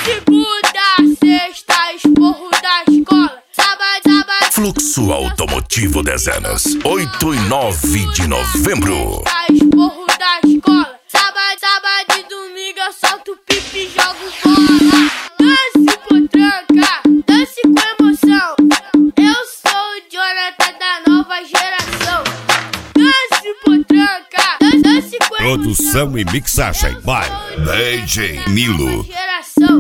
segunda, sexta, esporro da escola. Sábado, Fluxo Automotivo 10 anos, 8 e 9 de novembro. esporro da escola. Sábado e domingo eu solto pipi e jogo bola. Dance potranca, dance com emoção. Eu sou o Jonathan da nova geração. Dance potranca, dance com emoção. Produção e mixagem by DJ Milo. Geração.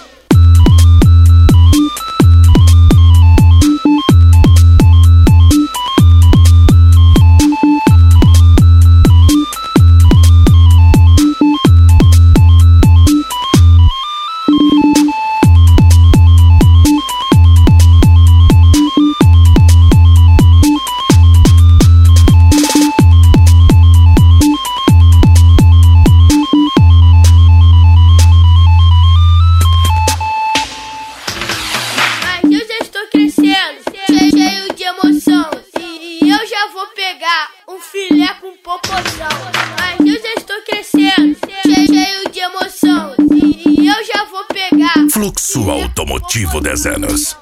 Cheio de emoção, e eu já vou pegar um filé com popozão. Mas eu já estou crescendo, cheio de emoção, e eu já vou pegar. Fluxo Automotivo 10 anos.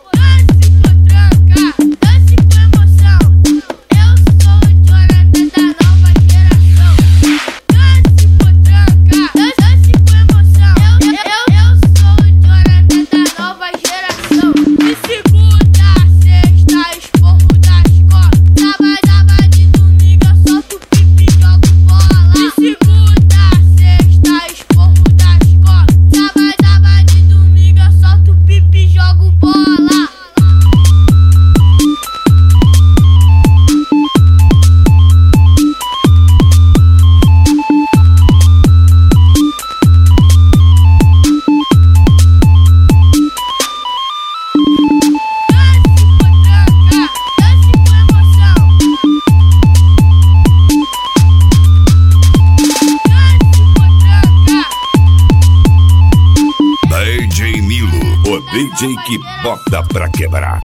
Dance com emoção. Eu sou o Jonathan da nova geração. Dance potranca, dance com emoção. Eu sou o Jonathan da nova geração. De segunda, sexta, esporro da escola. Sábado e domingo eu solto pipi e jogo bola. De segunda, sexta, esporro da escola. Sábado e domingo eu solto pipi e jogo bola. DJ Milo, o DJ que bota pra quebrar.